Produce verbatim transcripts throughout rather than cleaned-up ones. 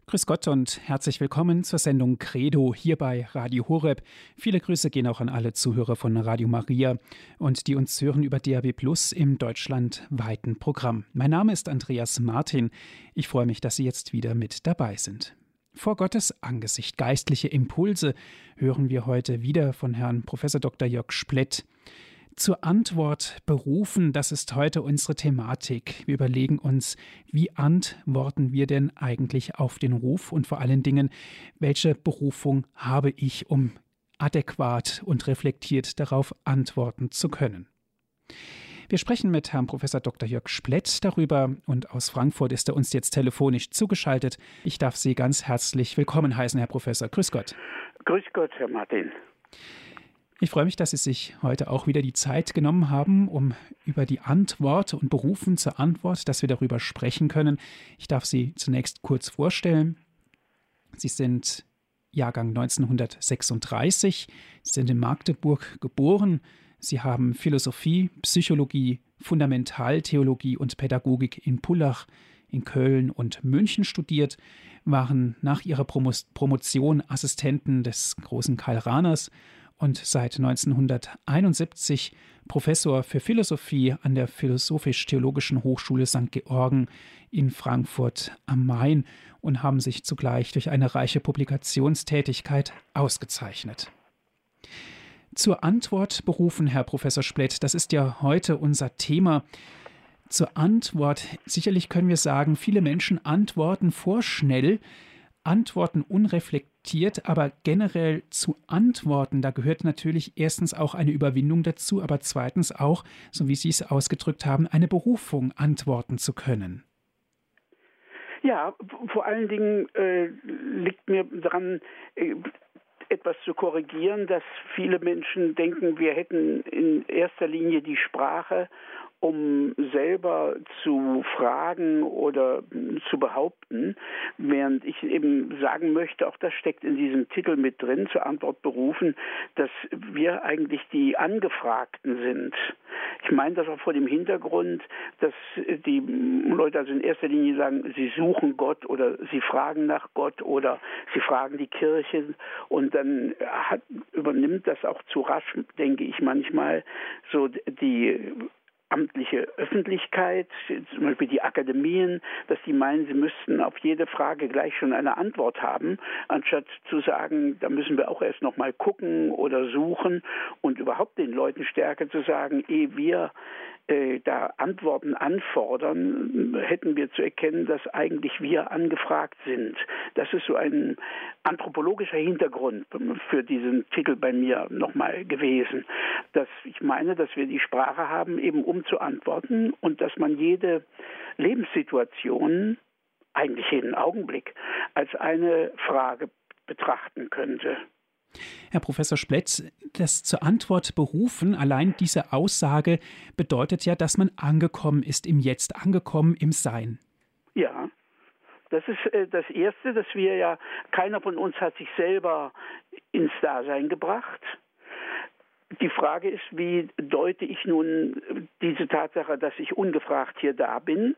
Grüß Gott und herzlich willkommen zur Sendung Credo hier bei Radio Horeb. Viele Grüße gehen auch an alle Zuhörer von Radio Maria und die uns hören über D A B Plus im deutschlandweiten Programm. Mein Name ist Andreas Martin. Ich freue mich, dass Sie jetzt wieder mit dabei sind. Vor Gottes Angesicht geistliche Impulse hören wir heute wieder von Herrn Professor Doktor Jörg Splett. Zur Antwort berufen, das ist heute unsere Thematik. Wir überlegen uns, wie antworten wir denn eigentlich auf den Ruf und vor allen Dingen, welche Berufung habe ich, um adäquat und reflektiert darauf antworten zu können. Wir sprechen mit Herrn Professor Doktor Jörg Splett darüber und aus Frankfurt ist er uns jetzt telefonisch zugeschaltet. Ich darf Sie ganz herzlich willkommen heißen, Herr Professor. Grüß Gott. Grüß Gott, Herr Martin. Ich freue mich, dass Sie sich heute auch wieder die Zeit genommen haben, um über die Antwort und berufen zur Antwort, dass wir darüber sprechen können. Ich darf Sie zunächst kurz vorstellen. Sie sind Jahrgang neunzehnhundertsechsunddreißig, Sie sind in Magdeburg geboren. Sie haben Philosophie, Psychologie, Fundamentaltheologie und Pädagogik in Pullach, in Köln und München studiert, waren nach ihrer Promotion Assistenten des großen Karl Rahners und seit neunzehnhunderteinundsiebzig Professor für Philosophie an der Philosophisch-Theologischen Hochschule Sankt Georgen in Frankfurt am Main und haben sich zugleich durch eine reiche Publikationstätigkeit ausgezeichnet. Zur Antwort berufen, Herr Professor Splett, das ist ja heute unser Thema. Zur Antwort, sicherlich können wir sagen, viele Menschen antworten vorschnell, antworten unreflektiert, aber generell zu antworten, da gehört natürlich erstens auch eine Überwindung dazu, aber zweitens auch, so wie Sie es ausgedrückt haben, eine Berufung, antworten zu können. Ja, vor allen Dingen äh, liegt mir daran, äh, etwas zu korrigieren, dass viele Menschen denken, wir hätten in erster Linie die Sprache, um selber zu fragen oder zu behaupten, während ich eben sagen möchte, auch das steckt in diesem Titel mit drin, zur Antwort berufen, dass wir eigentlich die Angefragten sind. Ich meine das auch vor dem Hintergrund, dass die Leute also in erster Linie sagen, sie suchen Gott oder sie fragen nach Gott oder sie fragen die Kirche und dann hat, übernimmt das auch zu rasch, denke ich manchmal, so die amtliche Öffentlichkeit, zum Beispiel die Akademien, dass die meinen, sie müssten auf jede Frage gleich schon eine Antwort haben, anstatt zu sagen, da müssen wir auch erst noch mal gucken oder suchen und überhaupt den Leuten stärker zu sagen, ehe wir äh, da Antworten anfordern, hätten wir zu erkennen, dass eigentlich wir angefragt sind. Das ist so ein anthropologischer Hintergrund für diesen Titel bei mir nochmal gewesen, dass ich meine, dass wir die Sprache haben, eben um zu antworten und dass man jede Lebenssituation, eigentlich jeden Augenblick, als eine Frage betrachten könnte. Herr Professor Splett, das zur Antwort berufen, allein diese Aussage bedeutet ja, dass man angekommen ist im Jetzt, angekommen im Sein. Ja. Das ist äh, das Erste, dass wir ja, keiner von uns hat sich selber ins Dasein gebracht. Die Frage ist, wie deute ich nun diese Tatsache, dass ich ungefragt hier da bin?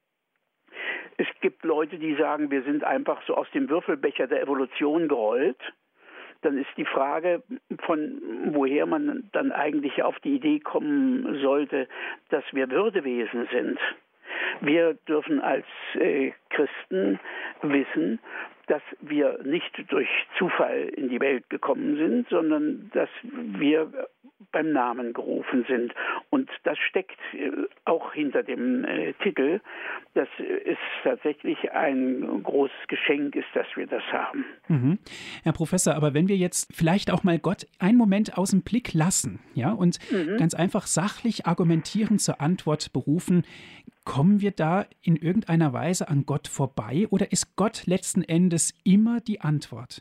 Es gibt Leute, die sagen, wir sind einfach so aus dem Würfelbecher der Evolution gerollt. Dann ist die Frage, von woher man dann eigentlich auf die Idee kommen sollte, dass wir Würdewesen sind. Wir dürfen als äh, Christen wissen, dass wir nicht durch Zufall in die Welt gekommen sind, sondern dass wir beim Namen gerufen sind. Und das steckt auch hinter dem äh, Titel, dass es tatsächlich ein großes Geschenk ist, dass wir das haben. Mhm. Herr Professor, aber wenn wir jetzt vielleicht auch mal Gott einen Moment aus dem Blick lassen, ja, und mhm. ganz einfach sachlich argumentieren zur Antwort berufen, kommen wir da in irgendeiner Weise an Gott vorbei oder ist Gott letzten Endes immer die Antwort?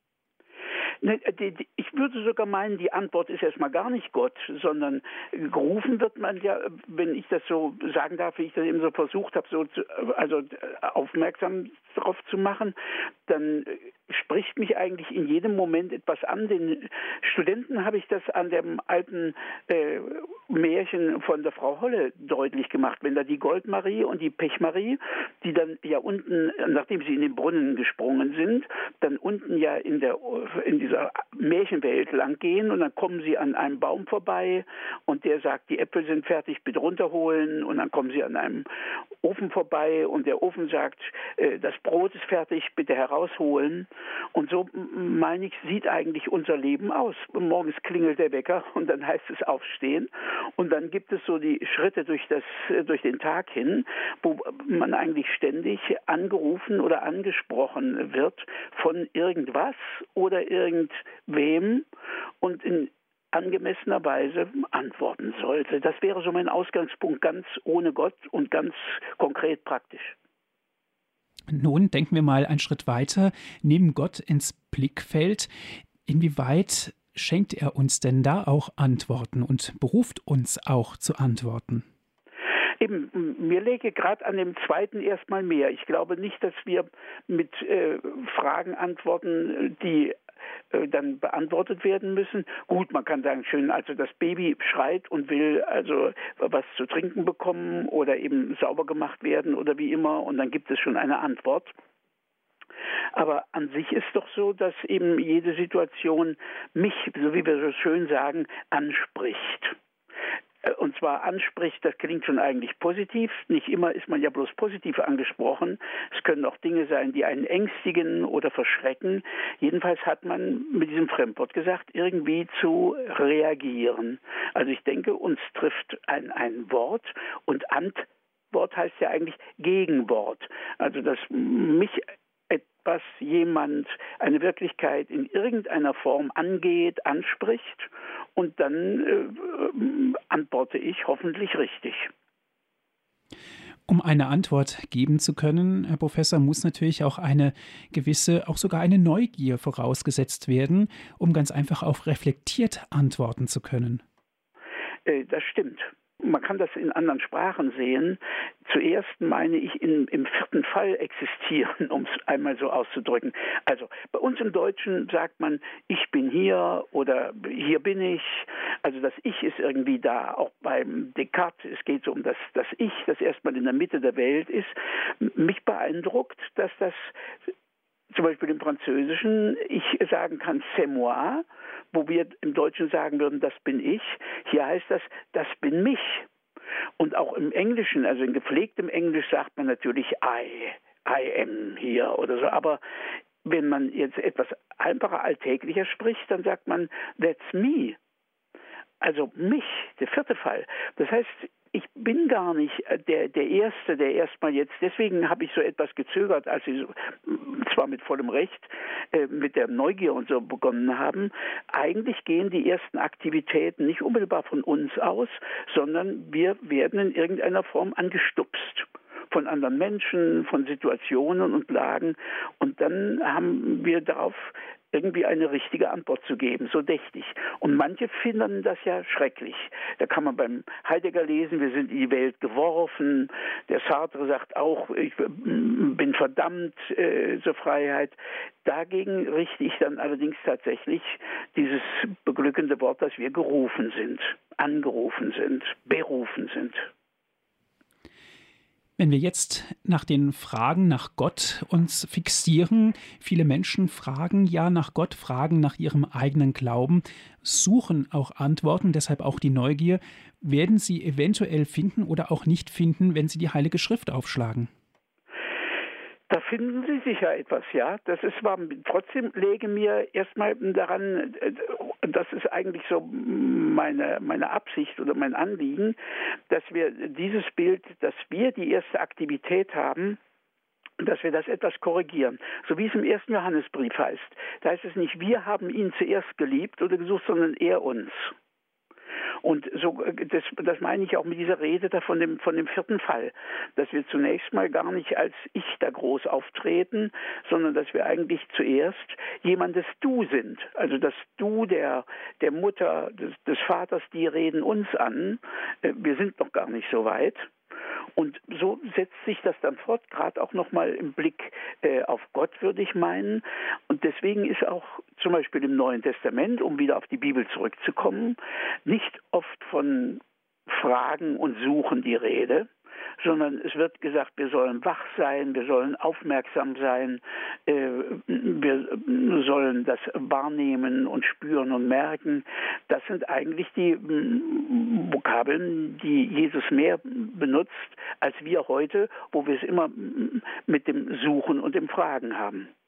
Ich würde sogar meinen, die Antwort ist erstmal gar nicht Gott, sondern gerufen wird man ja, wenn ich das so sagen darf, wie ich das eben so versucht habe, so zu, also aufmerksam darauf zu machen, dann spricht mich eigentlich in jedem Moment etwas an. Den Studenten habe ich das an dem alten äh, Märchen von der Frau Holle deutlich gemacht. Wenn da die Goldmarie und die Pechmarie, die dann ja unten, nachdem sie in den Brunnen gesprungen sind, dann unten ja in der in dieser Märchenwelt lang gehen und dann kommen sie an einem Baum vorbei und der sagt, die Äpfel sind fertig, bitte runterholen, und dann kommen sie an einem Ofen vorbei und der Ofen sagt, äh, das Brot ist fertig, bitte herausholen. Und so, meine ich, sieht eigentlich unser Leben aus. Morgens klingelt der Wecker und dann heißt es aufstehen und dann gibt es so die Schritte durch das, durch den Tag hin, wo man eigentlich ständig angerufen oder angesprochen wird von irgendwas oder irgendwem und in angemessener Weise antworten sollte. Das wäre so mein Ausgangspunkt, ganz ohne Gott und ganz konkret praktisch. Nun denken wir mal einen Schritt weiter, nehmen Gott ins Blickfeld. Inwieweit schenkt er uns denn da auch Antworten und beruft uns auch zu Antworten? Eben, mir läge gerade an dem zweiten erstmal mehr. Ich glaube nicht, dass wir mit äh, Fragen antworten, die äh, dann beantwortet werden müssen. Gut, man kann sagen, schön, also das Baby schreit und will also was zu trinken bekommen oder eben sauber gemacht werden oder wie immer, und dann gibt es schon eine Antwort. Aber an sich ist doch so, dass eben jede Situation mich, so wie wir so schön sagen, anspricht. Und zwar anspricht, das klingt schon eigentlich positiv. Nicht immer ist man ja bloß positiv angesprochen. Es können auch Dinge sein, die einen ängstigen oder verschrecken. Jedenfalls hat man mit diesem Fremdwort gesagt, irgendwie zu reagieren. Also ich denke, uns trifft ein, ein Wort und Antwort heißt ja eigentlich Gegenwort. Also dass mich etwas, jemand, eine Wirklichkeit in irgendeiner Form angeht, anspricht und dann äh, antworte ich hoffentlich richtig. Um eine Antwort geben zu können, Herr Professor, muss natürlich auch eine gewisse, auch sogar eine Neugier vorausgesetzt werden, um ganz einfach auch reflektiert antworten zu können. Äh, das stimmt. Man kann das in anderen Sprachen sehen. Zuerst meine ich in, im vierten Fall existieren, um es einmal so auszudrücken. Also bei uns im Deutschen sagt man, ich bin hier oder hier bin ich. Also das Ich ist irgendwie da. Auch beim Descartes, es geht so um das, das Ich, das erstmal in der Mitte der Welt ist. Mich beeindruckt, dass das zum Beispiel im Französischen ich sagen kann, c'est moi, wo wir im Deutschen sagen würden, das bin ich. Hier heißt das, das bin mich. Und auch im Englischen, also in gepflegtem Englisch sagt man natürlich I, I am hier oder so. Aber wenn man jetzt etwas einfacher, alltäglicher spricht, dann sagt man, that's me. Also mich, der vierte Fall. Das heißt, ich bin gar nicht der, der Erste, der erstmal jetzt, deswegen habe ich so etwas gezögert, als Sie so, zwar mit vollem Recht äh, mit der Neugier und so begonnen haben. Eigentlich gehen die ersten Aktivitäten nicht unmittelbar von uns aus, sondern wir werden in irgendeiner Form angestupst von anderen Menschen, von Situationen und Lagen, und dann haben wir darauf irgendwie eine richtige Antwort zu geben, so dächtig. Und manche finden das ja schrecklich. Da kann man beim Heidegger lesen, wir sind in die Welt geworfen. Der Sartre sagt auch, ich bin verdammt äh, zur Freiheit. Dagegen richte ich dann allerdings tatsächlich dieses beglückende Wort, dass wir gerufen sind, angerufen sind, berufen sind. Wenn wir jetzt nach den Fragen nach Gott uns fixieren, viele Menschen fragen ja nach Gott, fragen nach ihrem eigenen Glauben, suchen auch Antworten, deshalb auch die Neugier, werden sie eventuell finden oder auch nicht finden, wenn sie die Heilige Schrift aufschlagen? Da finden Sie sicher etwas, ja. Das ist wahr. Trotzdem läge mir erstmal daran, das ist eigentlich so meine, meine Absicht oder mein Anliegen, dass wir dieses Bild, dass wir die erste Aktivität haben, dass wir das etwas korrigieren. So wie es im ersten Johannesbrief heißt. Da heißt es nicht, wir haben ihn zuerst geliebt oder gesucht, sondern er uns. Und so, das, das meine ich auch mit dieser Rede da von dem, von dem vierten Fall, dass wir zunächst mal gar nicht als Ich da groß auftreten, sondern dass wir eigentlich zuerst jemandes Du sind. Also das Du der, der Mutter, des, des Vaters, die reden uns an. Wir sind noch gar nicht so weit. Und so setzt sich das dann fort, gerade auch nochmal im Blick äh, auf Gott, würde ich meinen. Und deswegen ist auch zum Beispiel im Neuen Testament, um wieder auf die Bibel zurückzukommen, nicht oft von Fragen und Suchen die Rede, sondern es wird gesagt, wir sollen wach sein, wir sollen aufmerksam sein, äh, wir sollen das wahrnehmen und spüren und merken. Das sind eigentlich die m, Vokabeln, die Jesus mehr benutzt als wir heute, wo wir es immer mit dem Suchen und dem Fragen haben.